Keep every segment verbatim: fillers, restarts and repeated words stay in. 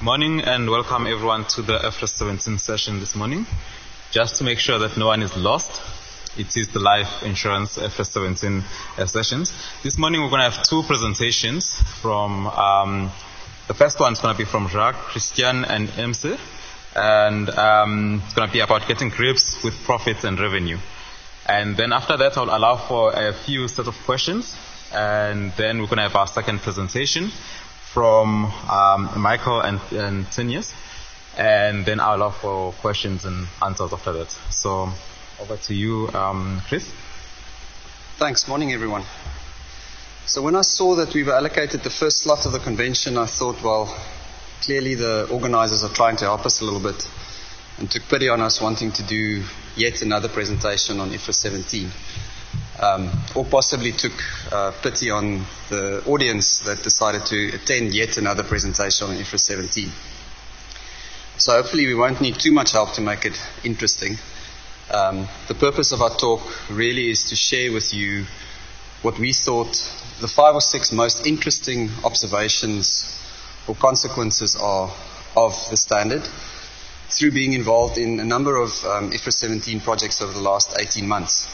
Morning and welcome everyone to the I F R S seventeen session this morning. Just to make sure that no one is lost, it is the life insurance I F R S seventeen uh, sessions. This morning we're going to have two presentations from, um, the first one is going to be from Jacques, Christian and Emse, and um, it's going to be about getting grips with profits and revenue. And then after that I'll allow for a few set of questions, and then we're going to have our second presentation from um, Michael and, and Tinius, and then I'll allow for questions and answers after that. So over to you, um, Chris. Thanks. Morning, everyone. So when I saw that we were allocated the first slot of the convention, I thought, well, clearly the organizers are trying to help us a little bit, and took pity on us wanting to do yet another presentation on I F R S seventeen. Um, or possibly took uh, pity on the audience that decided to attend yet another presentation on I F R S seventeen. So hopefully we won't need too much help to make it interesting. Um, the purpose of our talk really is to share with you what we thought the five or six most interesting observations or consequences are of the standard through being involved in a number of um, I F R S seventeen projects over the last eighteen months.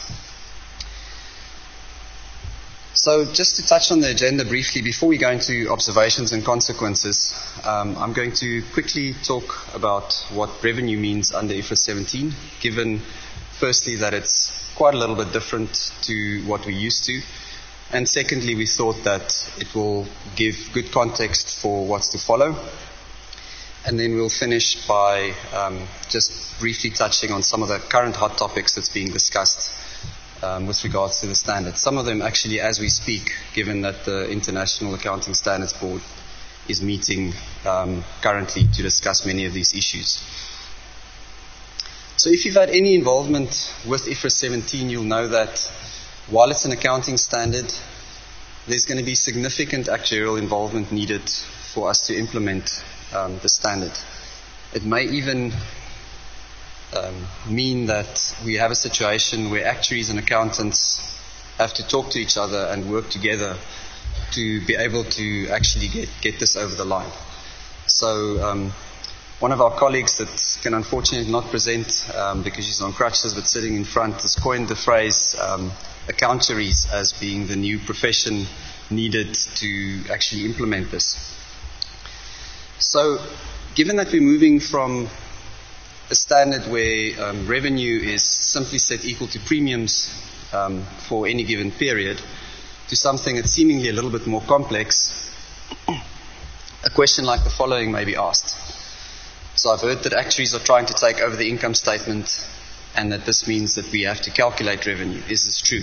So just to touch on the agenda briefly, before we go into observations and consequences, um, I'm going to quickly talk about what revenue means under I F R S seventeen, given firstly that it's quite a little bit different to what we're used to, and secondly we thought that it will give good context for what's to follow. And then we'll finish by um, just briefly touching on some of the current hot topics that's being discussed Um, with regards to the standards. Some of them actually as we speak, given that the International Accounting Standards Board is meeting um, currently to discuss many of these issues. So if you've had any involvement with I F R S seventeen, you'll know that while it's an accounting standard, there's going to be significant actuarial involvement needed for us to implement um, the standard. It may even Um, mean that we have a situation where actuaries and accountants have to talk to each other and work together to be able to actually get, get this over the line. So um, one of our colleagues that can unfortunately not present um, because she's on crutches but sitting in front has coined the phrase um, accountaries as being the new profession needed to actually implement this. So given that we're moving from a standard where um, revenue is simply set equal to premiums um, for any given period to something that's seemingly a little bit more complex, a question like the following may be asked. So I've heard that actuaries are trying to take over the income statement and that this means that we have to calculate revenue. Is this true?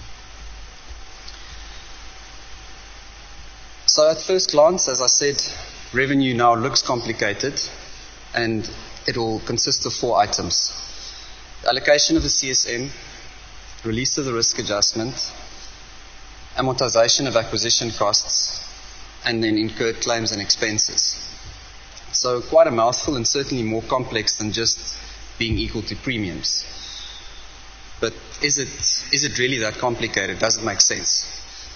So at first glance, as I said, revenue now looks complicated, and it will consist of four items: the allocation of the C S M, release of the risk adjustment, amortization of acquisition costs, and then incurred claims and expenses. So quite a mouthful, and certainly more complex than just being equal to premiums. But is it, is it really that complicated? Does it make sense?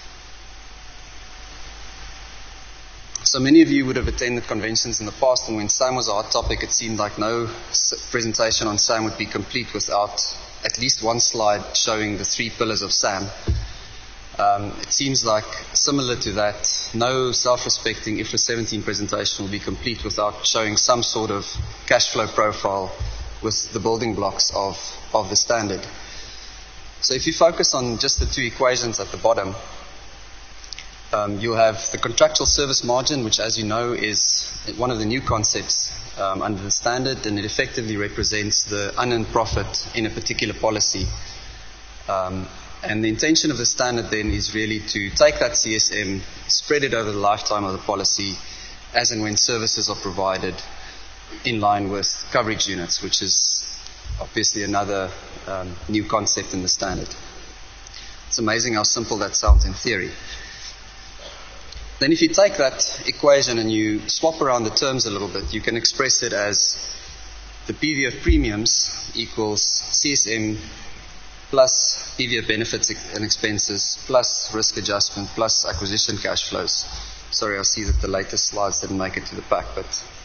So many of you would have attended conventions in the past, and when SAM was a hot topic, it seemed like no presentation on SAM would be complete without at least one slide showing the three pillars of SAM. Um, it seems like, similar to that, no self-respecting I F R S seventeen presentation will be complete without showing some sort of cash flow profile with the building blocks of, of the standard. So if you focus on just the two equations at the bottom, Um, you'll have the contractual service margin, which, as you know, is one of the new concepts um, under the standard, and it effectively represents the unearned profit in a particular policy. Um, and the intention of the standard then is really to take that C S M, spread it over the lifetime of the policy, as and when services are provided in line with coverage units, which is obviously another um, new concept in the standard. It's amazing how simple that sounds in theory. Then if you take that equation and you swap around the terms a little bit, you can express it as the P V of premiums equals C S M plus P V of benefits and expenses plus risk adjustment plus acquisition cash flows. Sorry, I see that the latest slides didn't make it to the pack, but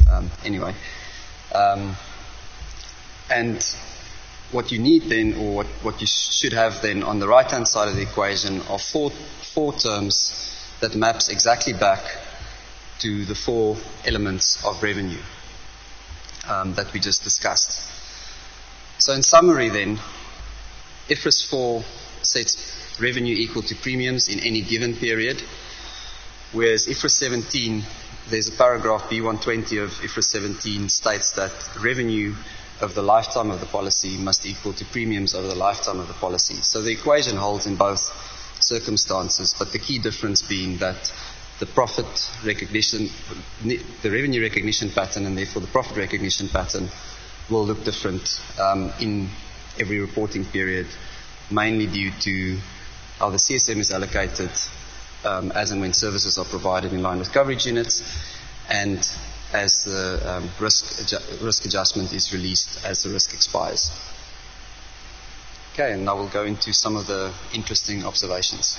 Um, anyway. Um, and what you need then, or what, what you sh- should have then on the right-hand side of the equation are four, four terms that maps exactly back to the four elements of revenue um, that we just discussed. So in summary then, I F R S four sets revenue equal to premiums in any given period, whereas I F R S seventeen, there's a paragraph B one twenty of I F R S seventeen states that revenue over the lifetime of the policy must equal to premiums over the lifetime of the policy. So the equation holds in both circumstances, but the key difference being that the profit recognition, the revenue recognition pattern, and therefore the profit recognition pattern will look different um, in every reporting period, mainly due to how the C S M is allocated um, as and when services are provided in line with coverage units, and as the um, risk, adju- risk adjustment is released as the risk expires. Okay, and now we'll go into some of the interesting observations.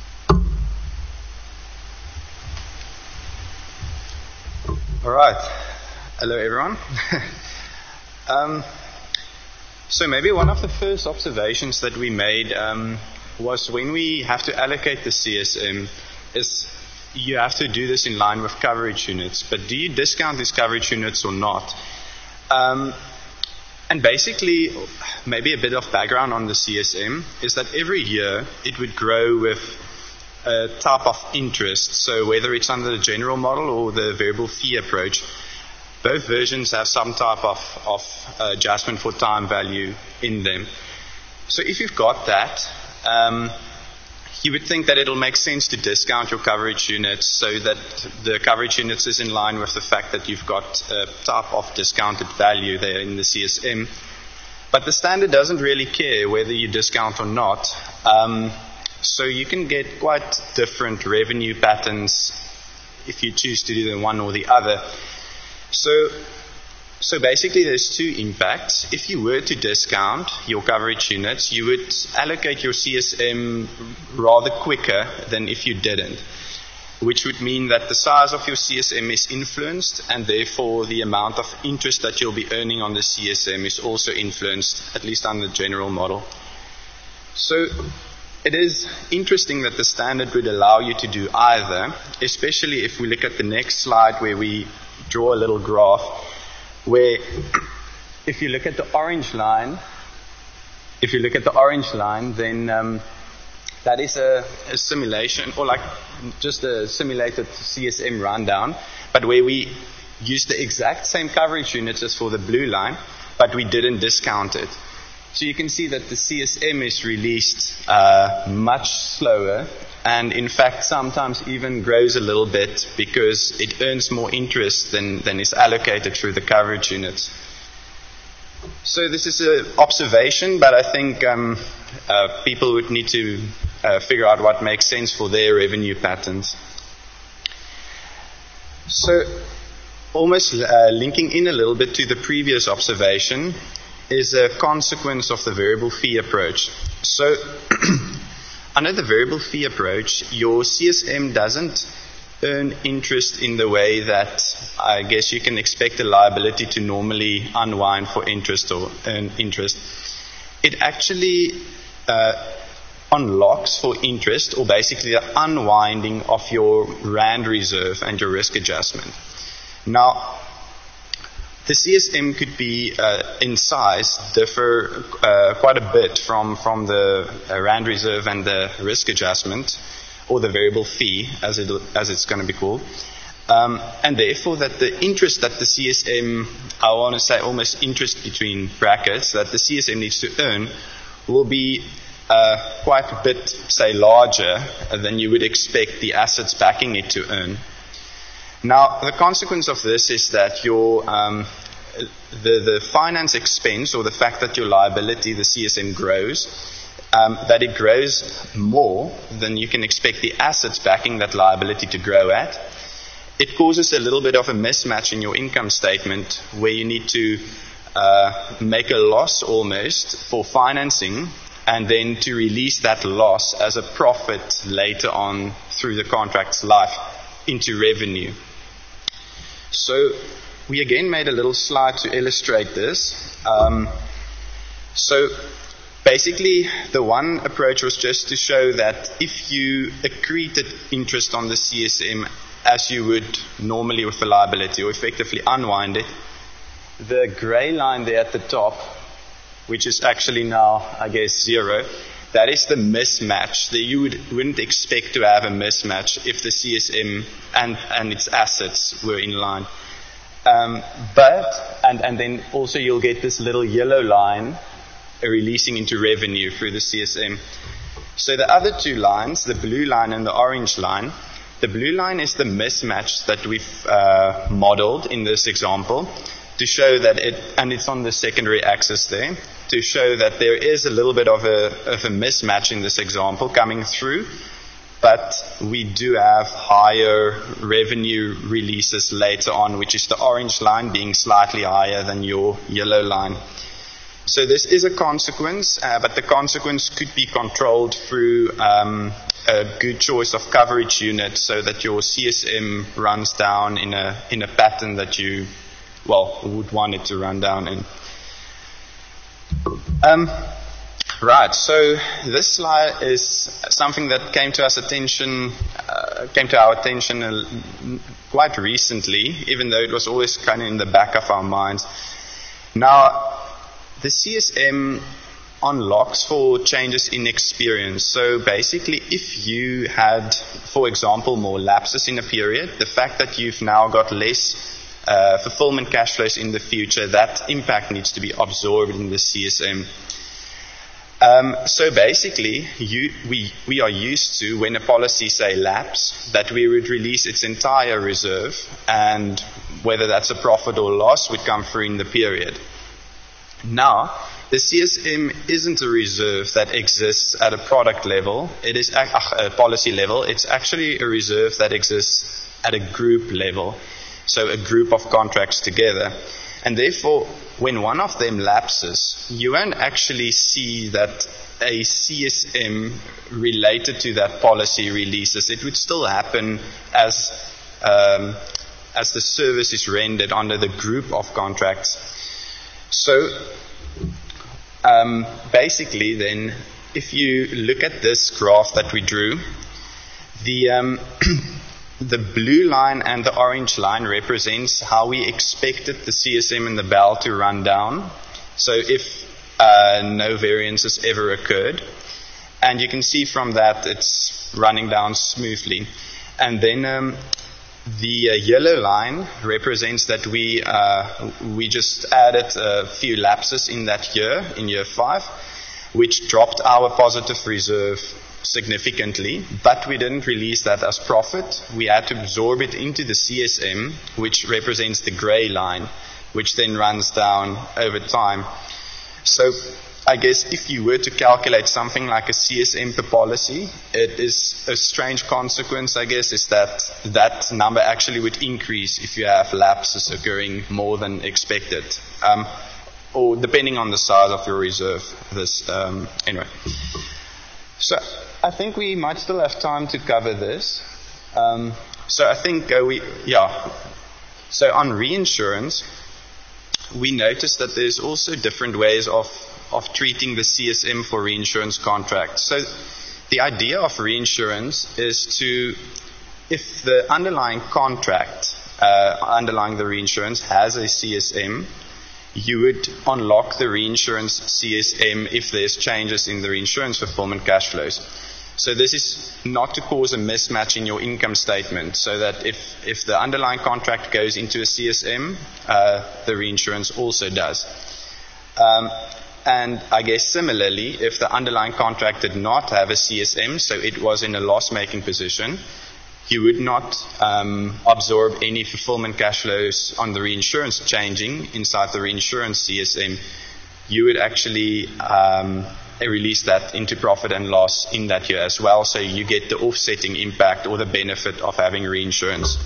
All right. Hello, everyone. um, so maybe one of the first observations that we made um, was when we have to allocate the C S M is you have to do this in line with coverage units. But do you discount these coverage units or not? Um, and basically, maybe a bit of background on the C S M is that every year it would grow with a type of interest. So whether it's under the general model or the variable fee approach, both versions have some type of, of uh, adjustment for time value in them. So if you've got that, um, you would think that it'll make sense to discount your coverage units so that the coverage units is in line with the fact that you've got a type of discounted value there in the C S M. But the standard doesn't really care whether you discount or not. Um, so you can get quite different revenue patterns if you choose to do the one or the other. So, so basically there's two impacts. If you were to discount your coverage units, you would allocate your C S M rather quicker than if you didn't, which would mean that the size of your C S M is influenced, and therefore the amount of interest that you'll be earning on the C S M is also influenced, at least on the general model. So it is interesting that the standard would allow you to do either, especially if we look at the next slide where we draw a little graph where if you look at the orange line, if you look at the orange line, then um, that is a, a simulation, or like just a simulated C S M rundown, but where we use the exact same coverage units as for the blue line, but we didn't discount it. So you can see that the C S M is released uh, much slower, and in fact sometimes even grows a little bit because it earns more interest than, than is allocated through the coverage units. So this is an observation, but I think um, uh, people would need to uh, figure out what makes sense for their revenue patterns. So almost uh, linking in a little bit to the previous observation is a consequence of the variable fee approach. So under the variable fee approach, your C S M doesn't earn interest in the way that I guess you can expect a liability to normally unwind for interest or earn interest. It actually uh, unlocks for interest, or basically the unwinding of your RAND reserve and your risk adjustment. Now, the C S M could be, uh, in size, differ uh, quite a bit from, from the uh, RAND reserve and the risk adjustment, or the variable fee, as, it, as it's going to be called. Um, and therefore that the interest that the C S M, I want to say almost interest between brackets, that the C S M needs to earn will be uh, quite a bit, say, larger than you would expect the assets backing it to earn. Now, the consequence of this is that your um, the, the finance expense, or the fact that your liability, the C S M, grows, um, that it grows more than you can expect the assets backing that liability to grow at. It causes a little bit of a mismatch in your income statement where you need to uh, make a loss almost for financing, and then to release that loss as a profit later on through the contract's life into revenue. So we again made a little slide to illustrate this. Um, so basically, the one approach was just to show that if you accreted interest on the C S M as you would normally with a liability, or effectively unwind it, the grey line there at the top, which is actually now, I guess, zero, that is the mismatch. That you would, wouldn't expect to have a mismatch if the C S M and, and its assets were in line. Um, but, and, and then also you'll get this little yellow line uh, releasing into revenue through the C S M. So the other two lines, the blue line and the orange line, the blue line is the mismatch that we've uh, modeled in this example to show that it, and it's on the secondary axis there, to show that there is a little bit of a, of a mismatch in this example coming through, but we do have higher revenue releases later on, which is the orange line being slightly higher than your yellow line. So this is a consequence, uh, but the consequence could be controlled through um, a good choice of coverage unit so that your C S M runs down in a in a pattern that you, well, would want it to run down in. Um, right, so this slide is something that came to us attention, uh, came to our attention uh, quite recently, even though it was always kind of in the back of our minds. Now, the C S M unlocks for changes in experience. So basically, if you had, for example, more lapses in a period, the fact that you've now got less uh, fulfillment cash flows in the future, that impact needs to be absorbed in the C S M. Um, so basically, you, we, we are used to, when a policy, say, lapse, that we would release its entire reserve, and whether that's a profit or loss would come through in the period. Now, the C S M isn't a reserve that exists at a product level. It is a, a policy level. It's actually a reserve that exists at a group level. So a group of contracts together. And therefore, when one of them lapses, you won't actually see that a C S M related to that policy releases. It would still happen as, um, as the service is rendered under the group of contracts. So, um, basically then, if you look at this graph that we drew, the, um, the blue line and the orange line represents how we expected the C S M and the B E L to run down. So if uh, no variances ever occurred. And you can see from that it's running down smoothly. And then um, the uh, yellow line represents that we uh, we just added a few lapses in that year, in year five, which dropped our positive reserve significantly, but we didn't release that as profit. We had to absorb it into the C S M, which represents the grey line, which then runs down over time. So I guess if you were to calculate something like a C S M per policy, it is a strange consequence, I guess, is that that number actually would increase if you have lapses occurring more than expected. Um, or depending on the size of your reserve. This, um, anyway. So I think we might still have time to cover this. Um, so I think uh, we, yeah. So on reinsurance, we noticed that there's also different ways of of treating the C S M for reinsurance contracts. So the idea of reinsurance is to, if the underlying contract uh, underlying the reinsurance has a C S M, you would unlock the reinsurance C S M if there's changes in the reinsurance fulfillment cash flows. So this is not to cause a mismatch in your income statement, so that if, if the underlying contract goes into a C S M, uh, the reinsurance also does. Um, And I guess similarly, if the underlying contract did not have a C S M, so it was in a loss-making position, you would not um, absorb any fulfillment cash flows on the reinsurance changing inside the reinsurance C S M. You would actually um, release that into profit and loss in that year as well, so you get the offsetting impact or the benefit of having reinsurance.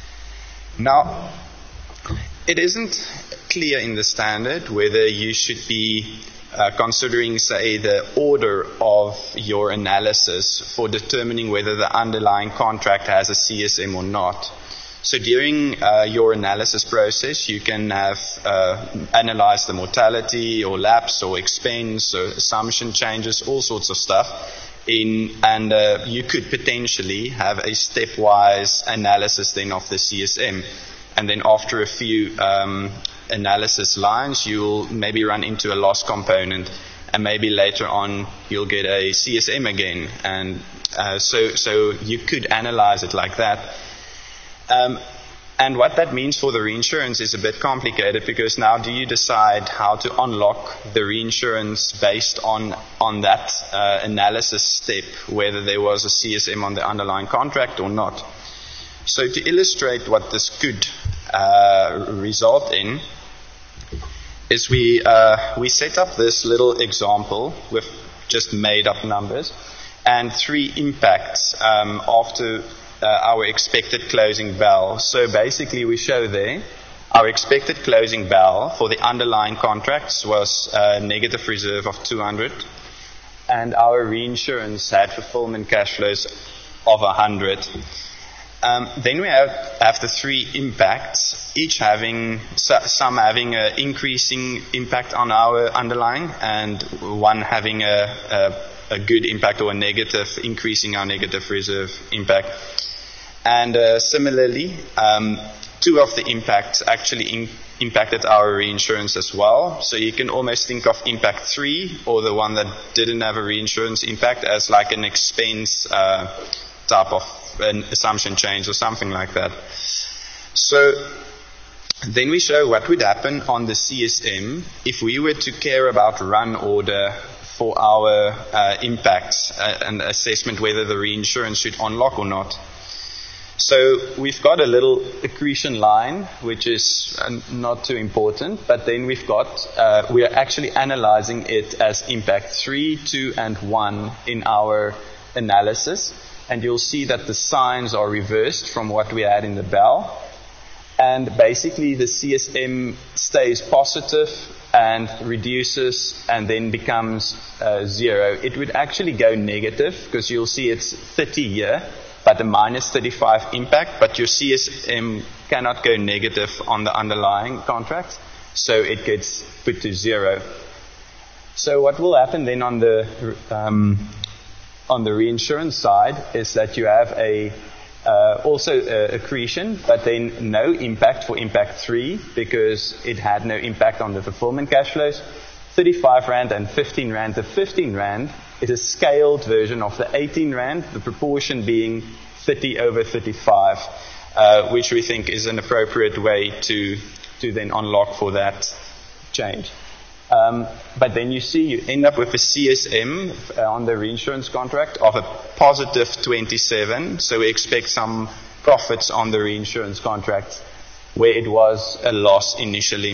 Now, it isn't clear in the standard whether you should be uh, considering, say, the order of your analysis for determining whether the underlying contract has a C S M or not. So during uh, your analysis process, you can have uh, analyze the mortality or lapse or expense or assumption changes, all sorts of stuff. In, and uh, you could potentially have a stepwise analysis then of the C S M. And then after a few um, analysis lines, you'll maybe run into a loss component. And maybe later on, you'll get a C S M again. And uh, so, so you could analyze it like that. Um, and what that means for the reinsurance is a bit complicated, because now do you decide how to unlock the reinsurance based on on that uh, analysis step, whether there was a C S M on the underlying contract or not. So to illustrate what this could uh, result in, is we uh, we set up this little example with just made up numbers and three impacts um, after Uh, our expected closing bell. So basically we show there our expected closing bell for the underlying contracts was a negative reserve of two hundred, and our reinsurance had fulfillment cash flows of one hundred. Um, then we have, have the three impacts, each having, some having an increasing impact on our underlying, and one having a, a, a good impact or a negative, increasing our negative reserve impact. And uh, similarly, um, two of the impacts actually in, impacted our reinsurance as well. So you can almost think of impact three, or the one that didn't have a reinsurance impact, as like an expense uh, type of an assumption change or something like that. So then we show what would happen on the C S M if we were to care about run order for our uh, impacts uh, and assessment whether the reinsurance should unlock or not. So we've got a little accretion line, which is uh, not too important, but then we've got, uh, we are actually analyzing it as impact three, two, and one in our analysis. And you'll see that the signs are reversed from what we had in the bell. And basically the C S M stays positive and reduces and then becomes uh, zero. It would actually go negative, because you'll see it's thirty here. But a minus thirty-five impact, but your C S M cannot go negative on the underlying contracts, so it gets put to zero. So what will happen then on the um, on the reinsurance side is that you have a uh, also uh, accretion, but then no impact for impact three, because it had no impact on the fulfillment cash flows. thirty-five rand and fifteen rand. The fifteen rand is a scaled version of the eighteen rand, the proportion being thirty over thirty-five, uh, which we think is an appropriate way to to then unlock for that change. Um, but then you see you end up with a C S M uh, on the reinsurance contract of a positive twenty-seven, so we expect some profits on the reinsurance contract where it was a loss initially.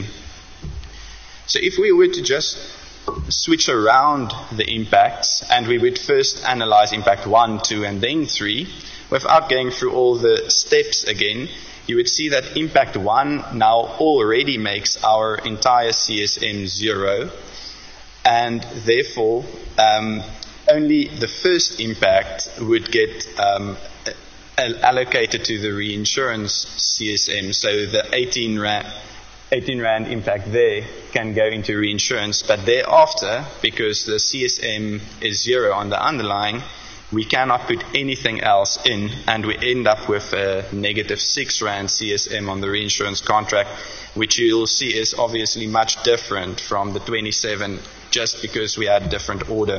So if we were to just switch around the impacts, and we would first analyze impact one, two, and then three, without going through all the steps again, you would see that impact one now already makes our entire C S M zero, and therefore um, only the first impact would get um, allocated to the reinsurance C S M. So the eighteen rand eighteen rand impact there can go into reinsurance, but thereafter, because the C S M is zero on the underlying, we cannot put anything else in, and we end up with a negative six rand C S M on the reinsurance contract, which you'll see is obviously much different from the twenty-seven, just because we had different order.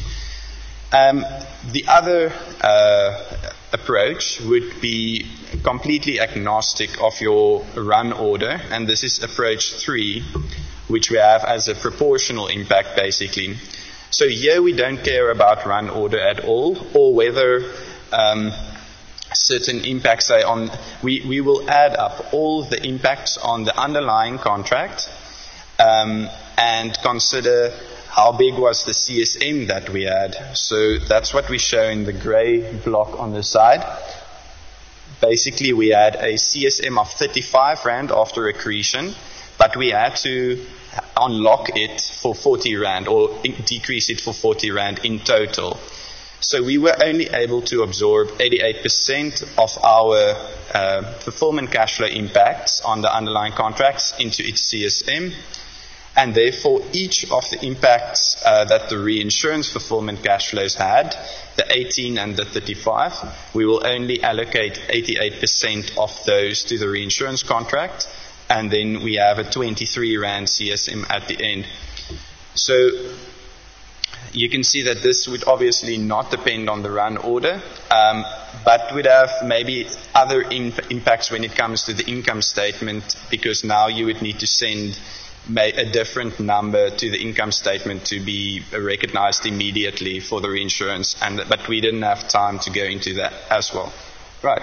Um, the other uh, approach would be completely agnostic of your run order, and this is approach three, which we have as a proportional impact basically. So here we don't care about run order at all, or whether um, certain impacts say on, we, we will add up all the impacts on the underlying contract um, and consider how big was the C S M that we had. So that's what we show in the grey block on the side. Basically we had a C S M of thirty-five rand after accretion, but we had to unlock it for forty rand, or decrease it for forty rand in total. So we were only able to absorb eighty-eight percent of our uh, fulfillment cash flow impacts on the underlying contracts into its C S M. And therefore, each of the impacts uh, that the reinsurance fulfillment cash flows had, the eighteen and the thirty-five, we will only allocate eighty-eight percent of those to the reinsurance contract, and then we have a twenty-three rand C S M at the end. So you can see that this would obviously not depend on the run order, um, but would have maybe other imp- impacts when it comes to the income statement, because now you would need to send a different number to the income statement to be recognized immediately for the reinsurance, and but we didn't have time to go into that as well. Right.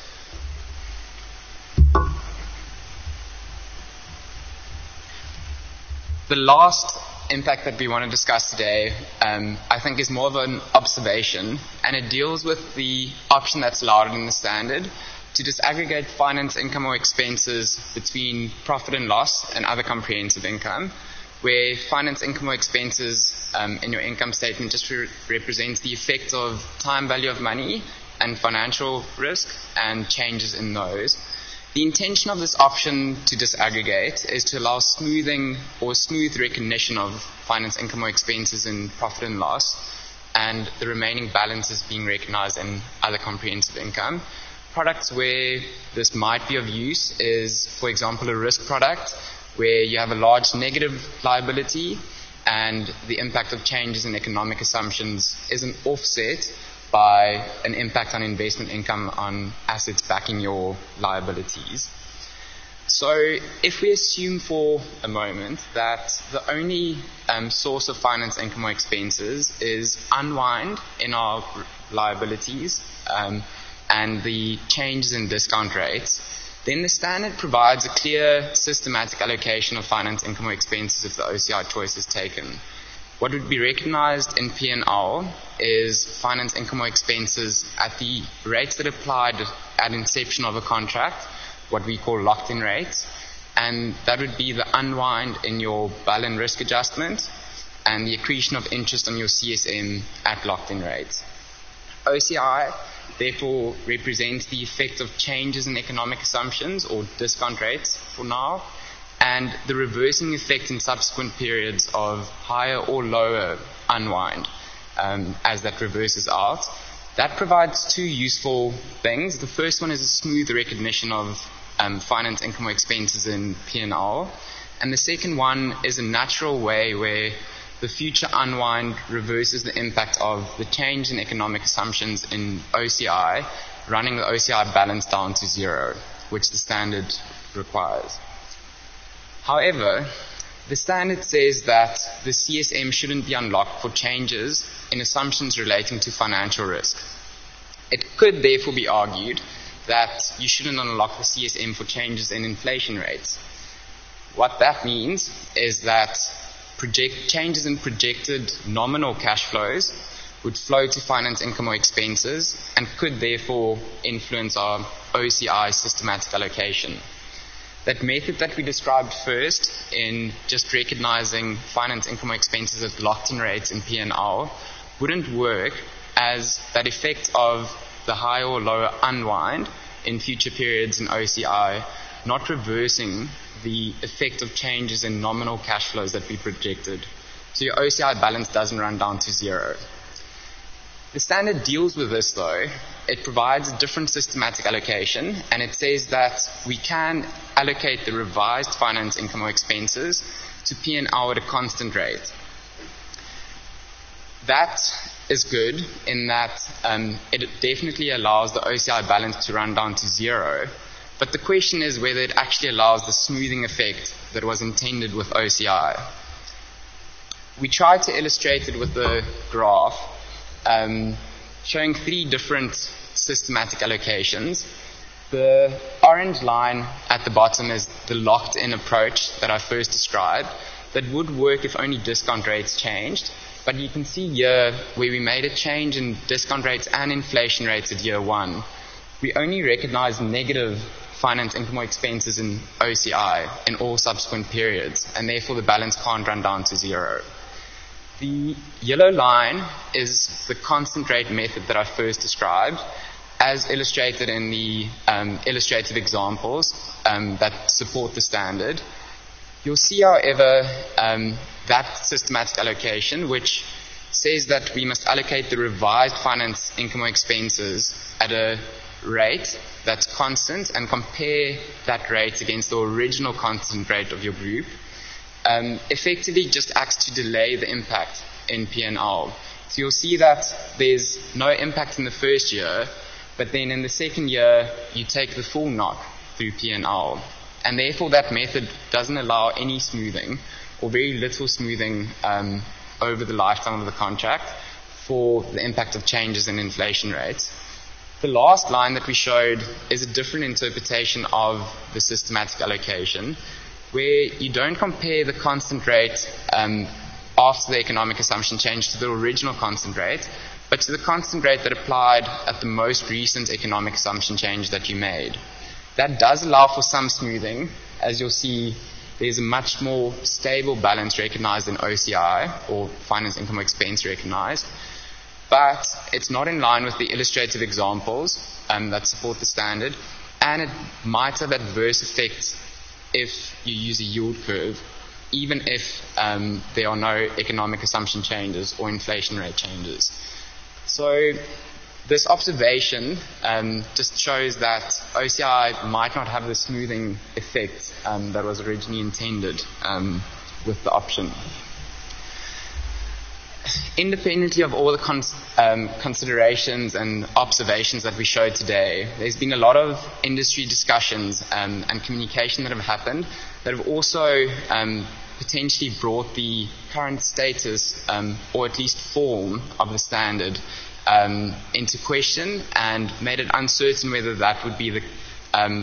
The last impact that we want to discuss today, um, I think, is more of an observation, and it deals with the option that's allowed in the standard to disaggregate finance income or expenses between profit and loss and other comprehensive income, where finance income or expenses um, in your income statement just re- represents the effect of time value of money and financial risk and changes in those. The intention of this option to disaggregate is to allow smoothing or smooth recognition of finance income or expenses in profit and loss, and the remaining balance is being recognized in other comprehensive income. Products where this might be of use is, for example, a risk product where you have a large negative liability and the impact of changes in economic assumptions isn't offset by an impact on investment income on assets backing your liabilities. So if we assume for a moment that the only um, source of finance income or expenses is unwind in our liabilities, um, and the changes in discount rates, then the standard provides a clear systematic allocation of finance income or expenses if the O C I choice is taken. What would be recognized in P and L is finance income or expenses at the rates that applied at inception of a contract, what we call locked-in rates, and that would be the unwind in your balance risk adjustment and the accretion of interest on your C S M at locked-in rates. O C I therefore represents the effect of changes in economic assumptions or discount rates for now, and the reversing effect in subsequent periods of higher or lower unwind um, as that reverses out. That provides two useful things. The first one is a smooth recognition of um, finance income or expenses in P and L, and the second one is a natural way where the future unwind reverses the impact of the change in economic assumptions in O C I, running the O C I balance down to zero, which the standard requires. However, the standard says that the C S M shouldn't be unlocked for changes in assumptions relating to financial risk. It could therefore be argued that you shouldn't unlock the C S M for changes in inflation rates. What that means is that project changes in projected nominal cash flows would flow to finance income or expenses and could therefore influence our O C I systematic allocation. That method that we described first in just recognizing finance income or expenses at locked-in rates in P and L wouldn't work, as that effect of the higher or lower unwind in future periods in O C I not reversing the effect of changes in nominal cash flows that we projected. So your O C I balance doesn't run down to zero. The standard deals with this though. It provides a different systematic allocation, and it says that we can allocate the revised finance income or expenses to P and L at a constant rate. That is good in that um, it definitely allows the O C I balance to run down to zero, but the question is whether it actually allows the smoothing effect that was intended with O C I. We tried to illustrate it with the graph um, showing three different systematic allocations. The orange line at the bottom is the locked-in approach that I first described that would work if only discount rates changed. But you can see here where we made a change in discount rates and inflation rates at year one. We only recognize negative finance income or expenses in O C I in all subsequent periods, and therefore the balance can't run down to zero. The yellow line is the constant rate method that I first described, as illustrated in the um, illustrative examples um, that support the standard. You'll see, however, um, that systematic allocation, which says that we must allocate the revised finance income or expenses at a rate that's constant and compare that rate against the original constant rate of your group, um, effectively just acts to delay the impact in P and L. So you'll see that there's no impact in the first year, but then in the second year you take the full knock through P and L. And therefore that method doesn't allow any smoothing, or very little smoothing, um, over the lifetime of the contract for the impact of changes in inflation rates. The last line that we showed is a different interpretation of the systematic allocation, where you don't compare the constant rate um, after the economic assumption change to the original constant rate, but to the constant rate that applied at the most recent economic assumption change that you made. That does allow for some smoothing. As you'll see, there's a much more stable balance recognized in O C I, or finance income or expense recognized, but it's not in line with the illustrative examples um, that support the standard, and it might have adverse effects if you use a yield curve, even if um, there are no economic assumption changes or inflation rate changes. So this observation um, just shows that O C I might not have the smoothing effect um, that was originally intended um, with the option. Independently of all the cons- um, considerations and observations that we showed today, there's been a lot of industry discussions um, and communication that have happened that have also um, potentially brought the current status, um, or at least form, of the standard um, into question, and made it uncertain whether that would be the um,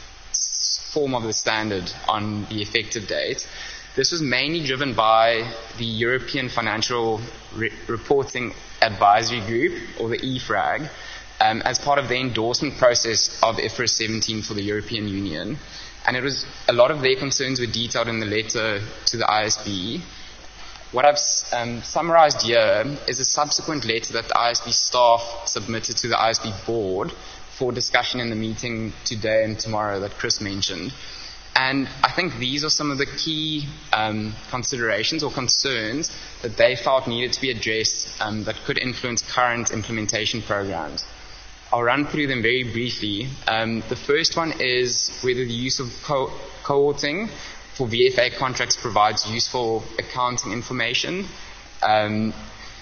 form of the standard on the effective date. This was mainly driven by the European Financial Re- Reporting Advisory Group, or the E F R A G, um, as part of the endorsement process of I F R S seventeen for the European Union. And it was, a lot of their concerns were detailed in the letter to the I S B. What I've um, summarized here is a subsequent letter that the I S B staff submitted to the I S B board for discussion in the meeting today and tomorrow that Chris mentioned. And I think these are some of the key um, considerations or concerns that they felt needed to be addressed um, that could influence current implementation programs. I'll run through them very briefly. Um, the first one is whether the use of co- cohorting for V F A contracts provides useful accounting information, um,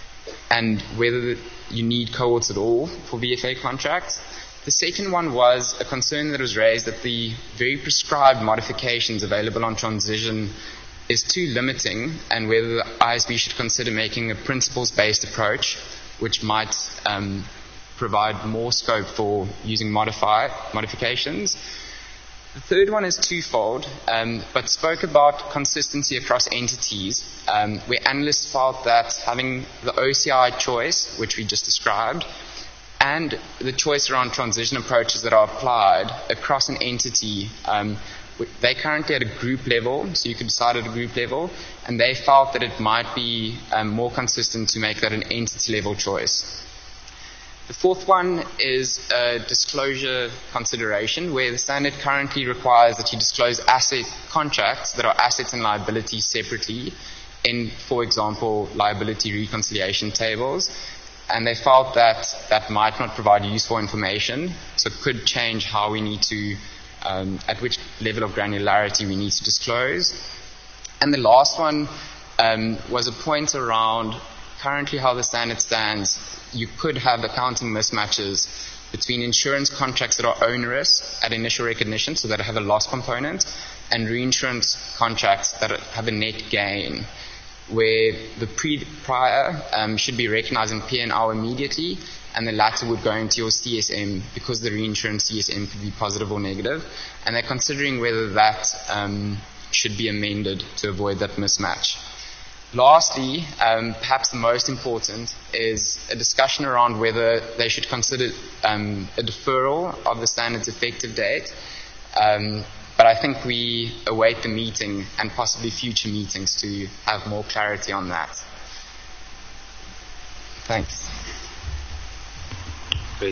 and whether the, you need cohorts at all for V F A contracts. The second one was a concern that was raised that the very prescribed modifications available on transition is too limiting, and whether the I S B should consider making a principles-based approach, which might um, provide more scope for using modify, modifications. The third one is twofold, um, but spoke about consistency across entities, um, where analysts felt that having the O C I choice, which we just described, and the choice around transition approaches that are applied across an entity, um, they currently at a group level, so you could decide at a group level, and they felt that it might be um, more consistent to make that an entity level choice. The fourth one is a disclosure consideration, where the standard currently requires that you disclose asset contracts that are assets and liabilities separately in, for example, liability reconciliation tables. And they felt that that might not provide useful information, so it could change how we need to, um, at which level of granularity we need to disclose. And the last one um, was a point around currently how the standard stands. You could have accounting mismatches between insurance contracts that are onerous at initial recognition, so that have a loss component, and reinsurance contracts that have a net gain, where the pre- prior um, should be recognized in P and L immediately, and the latter would go into your C S M because the reinsurance C S M could be positive or negative, and they're considering whether that um, should be amended to avoid that mismatch. Lastly, um, perhaps the most important, is a discussion around whether they should consider um, a deferral of the standard's effective date. Um, But I think we await the meeting and possibly future meetings to have more clarity on that. Thanks. Great.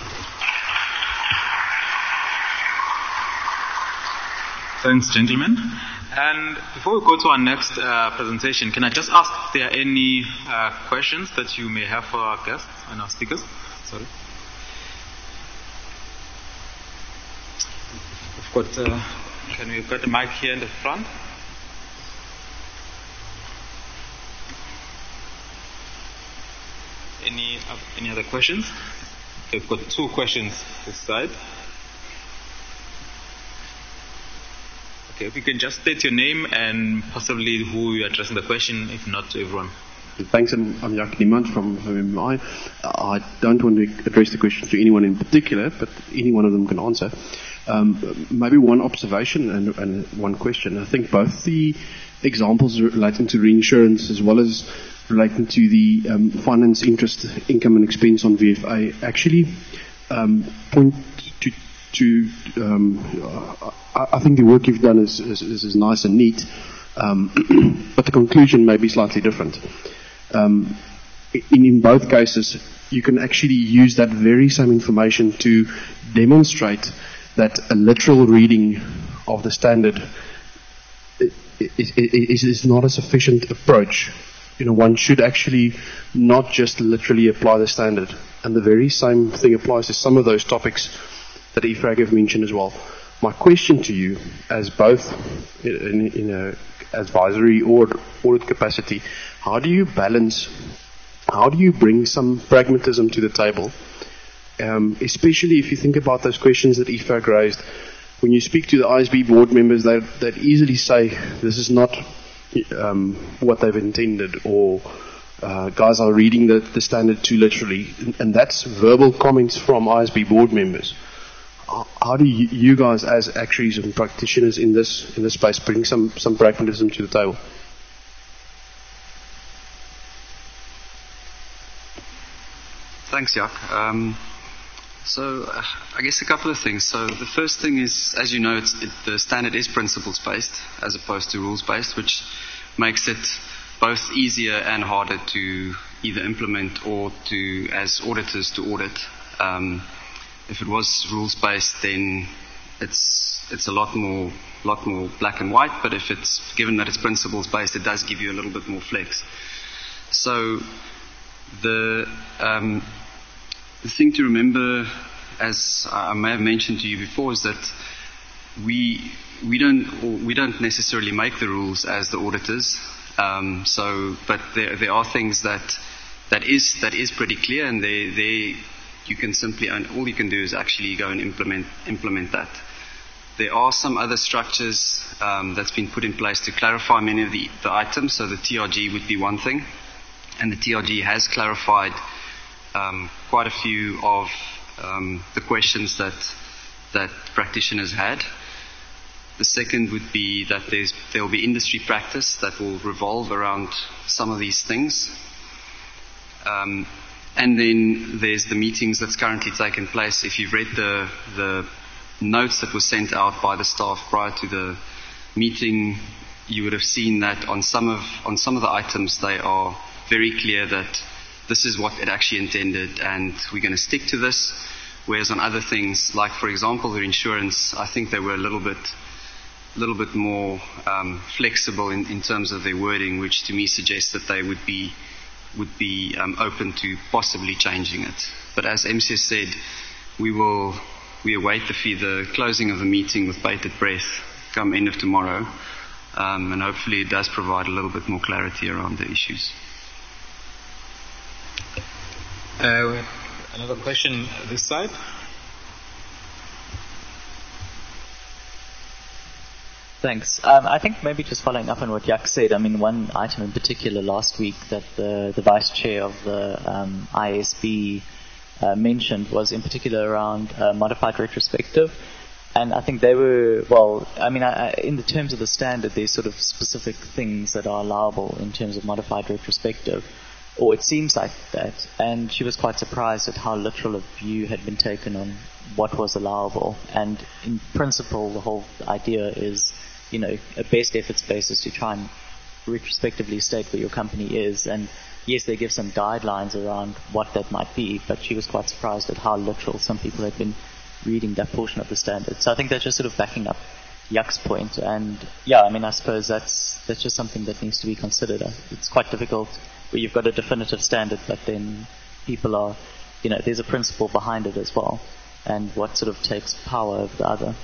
Thanks, gentlemen. And before we go to our next uh, presentation, can I just ask if there are any uh, questions that you may have for our guests and our speakers? Sorry. We've got, uh, can we get the mic here in the front? Any uh, any other questions? Okay, we've got two questions this side. Okay, if you can just state your name and possibly who you're addressing the question, if not to everyone. Thanks, I'm, I'm Jacques Niemand from, from M M I. I don't want to address the question to anyone in particular, but any one of them can answer. Um, maybe one observation and, and one question. I think both the examples relating to reinsurance as well as relating to the um, finance, interest, income and expense on V F A actually um, point to, to um, I, I think the work you've done is, is, is nice and neat, um, but the conclusion may be slightly different. Um, in, in both cases, you can actually use that very same information to demonstrate that a literal reading of the standard is, is, is not a sufficient approach. You know, one should actually not just literally apply the standard. And the very same thing applies to some of those topics that I F R A G have mentioned as well. My question to you, as both in, in a advisory or audit capacity, how do you balance, how do you bring some pragmatism to the table, um, especially if you think about those questions that I F R A G raised? When you speak to the I S B board members, they they'd easily say this is not um, what they've intended, or uh, guys are reading the, the standard too literally, and that's verbal comments from I S B board members. How do you, you guys, as actuaries and practitioners in this in this space, bring some, some pragmatism to the table? Thanks, Jacques. Um, so uh, I guess a couple of things. So the first thing is, as you know, it's, it, the standard is principles-based as opposed to rules-based, which makes it both easier and harder to either implement or to, as auditors, to audit. Um, If it was rules-based, then it's it's a lot more lot more black and white. But if it's given that it's principles-based, it does give you a little bit more flex. So the um, the thing to remember, as I may have mentioned to you before, is that we we don't we don't necessarily make the rules as the auditors. Um, so, but there there are things that that is that is pretty clear, and they they. You can simply, and all you can do is actually go and implement implement that. There are some other structures um, that's been put in place to clarify many of the, the items. So the T R G would be one thing, and the T R G has clarified um, quite a few of um, the questions that that practitioners had. The second would be that there's there will be industry practice that will revolve around some of these things. Um, And then there's the meetings that's currently taken place. If you've read the the notes that were sent out by the staff prior to the meeting, you would have seen that on some of on some of the items they are very clear that this is what it actually intended and we're going to stick to this. Whereas on other things, like for example the insurance, I think they were a little bit a little bit more um, flexible in, in terms of their wording, which to me suggests that they would be would be um, open to possibly changing it. But as M C S said, we will we await the, fee, the closing of the meeting with bated breath come end of tomorrow, um, and hopefully it does provide a little bit more clarity around the issues. Uh, another question this side. Thanks. Um, I think maybe just following up on what Jacques said, I mean, one item in particular last week that the, the Vice Chair of the um, I S B uh, mentioned was in particular around uh, modified retrospective. And I think they were, well, I mean, I, in the terms of the standard, there's sort of specific things that are allowable in terms of modified retrospective, or it seems like that. And she was quite surprised at how literal a view had been taken on what was allowable. And in principle, the whole idea is, you know, a best efforts basis to try and retrospectively state where your company is. And yes, they give some guidelines around what that might be, but she was quite surprised at how literal some people had been reading that portion of the standard. So I think that's just sort of backing up Yak's point. And yeah, I mean, I suppose that's that's just something that needs to be considered. It's quite difficult where you've got a definitive standard, but then people are, you know, there's a principle behind it as well, and what sort of takes power over the other.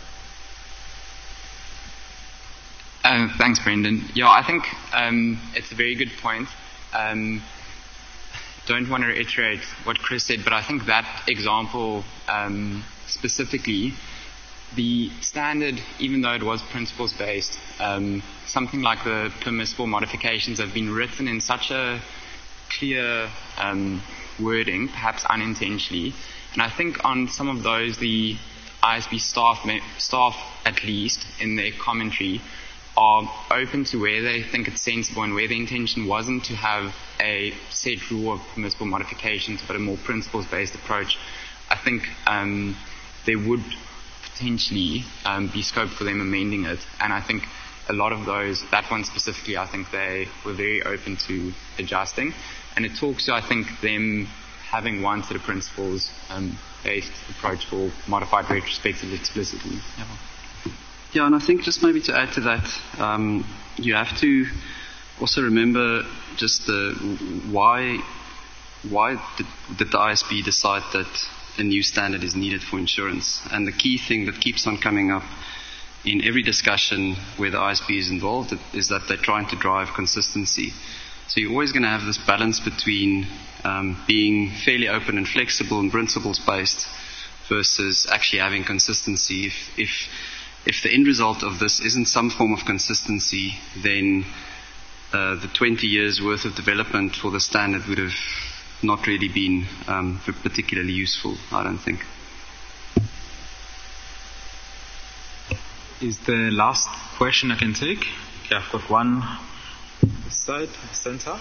Uh, thanks, Brendan. Yeah, I think um, it's a very good point. Um, don't want to reiterate what Chris said, but I think that example um, specifically, the standard, even though it was principles-based, um, something like the permissible modifications have been written in such a clear um, wording, perhaps unintentionally. And I think on some of those, the I S B staff, staff at least, in their commentary, are open to where they think it's sensible and where the intention wasn't to have a set rule of permissible modifications, but a more principles-based approach. I think um, there would potentially um, be scope for them amending it. And I think a lot of those, that one specifically, I think they were very open to adjusting. And it talks to, I think, them having one set of principles um, based approach for modified retrospectively explicitly. Yeah. Yeah, and I think just maybe to add to that, um, you have to also remember just the why why did, did the I S B decide that a new standard is needed for insurance? And the key thing that keeps on coming up in every discussion where the I S B is involved is that they're trying to drive consistency. So you're always going to have this balance between um, being fairly open and flexible and principles-based versus actually having consistency. If, if If the end result of this isn't some form of consistency, then uh, the twenty years worth of development for the standard would have not really been um, particularly useful, I don't think. Is the last question I can take? Okay, I've got one this side, center.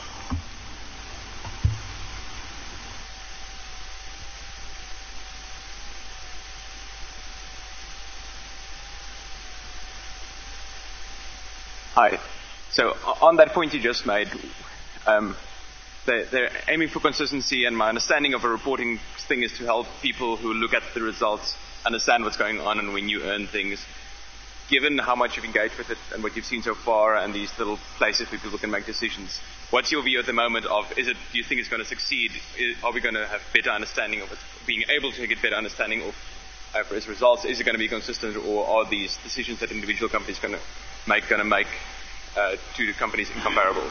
Hi. So on that point you just made, um, they're, they're aiming for consistency, and my understanding of a reporting thing is to help people who look at the results understand what's going on and when you earn things. Given how much you've engaged with it and what you've seen so far and these little places where people can make decisions, what's your view at the moment of, is it, do you think it's going to succeed? Is, are we going to have better understanding of it, being able to get better understanding of I F R S results? Is it going to be consistent, or are these decisions that individual companies going to make going to make uh, two companies incomparable?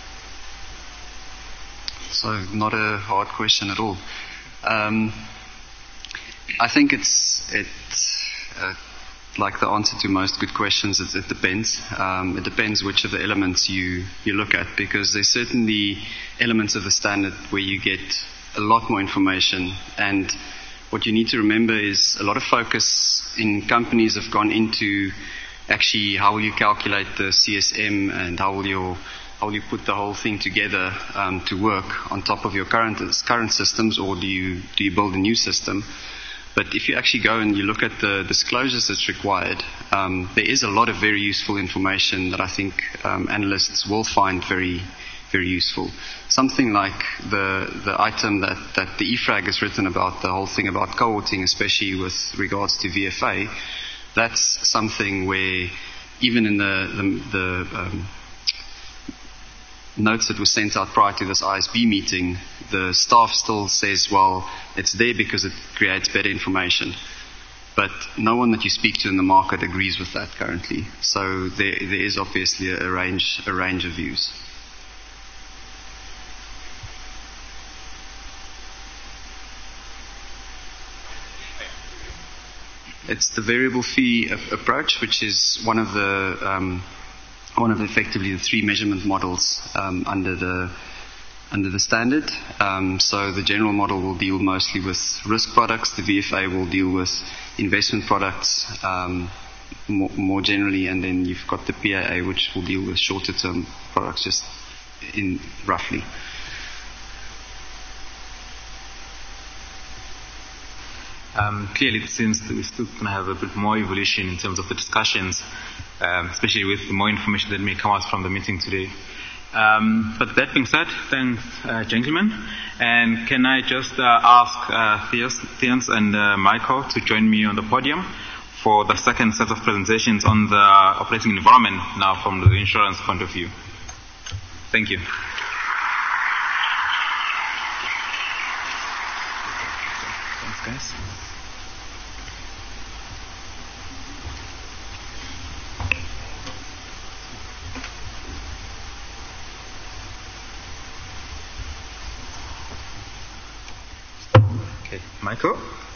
So not a hard question at all. Um, I think it's it's uh, like the answer to most good questions. It, it depends. Um, it depends which of the elements you you look at, because there's certainly elements of the standard where you get a lot more information, and what you need to remember is a lot of focus in companies have gone into actually how will you calculate the C S M and how will you how will you put the whole thing together um, to work on top of your current current systems, or do you do you build a new system? But if you actually go and you look at the disclosures that's required, um, there is a lot of very useful information that I think um, analysts will find very very useful. Something like the the item that, that the E F R A G has written about, the whole thing about cohorting, especially with regards to V F A, that's something where even in the, the, the um, notes that were sent out prior to this I S B meeting, the staff still says, well, it's there because it creates better information. But no one that you speak to in the market agrees with that currently. So there, there is obviously a range, a range of views. It's the variable fee a- approach, which is one of the um, one of effectively the three measurement models um, under the under the standard. Um, so the general model will deal mostly with risk products. The V F A will deal with investment products um, more, more generally, and then you've got the P A A, which will deal with shorter term products, just in roughly. Um, clearly, it seems that we're still going to have a bit more evolution in terms of the discussions, um, especially with more information that may come out from the meeting today. Um, but that being said, thanks, uh, gentlemen. And can I just uh, ask uh, Theuns and uh, Michael to join me on the podium for the second set of presentations on the operating environment now from the insurance point of view. Thank you. Thanks, guys. Okay, Michael.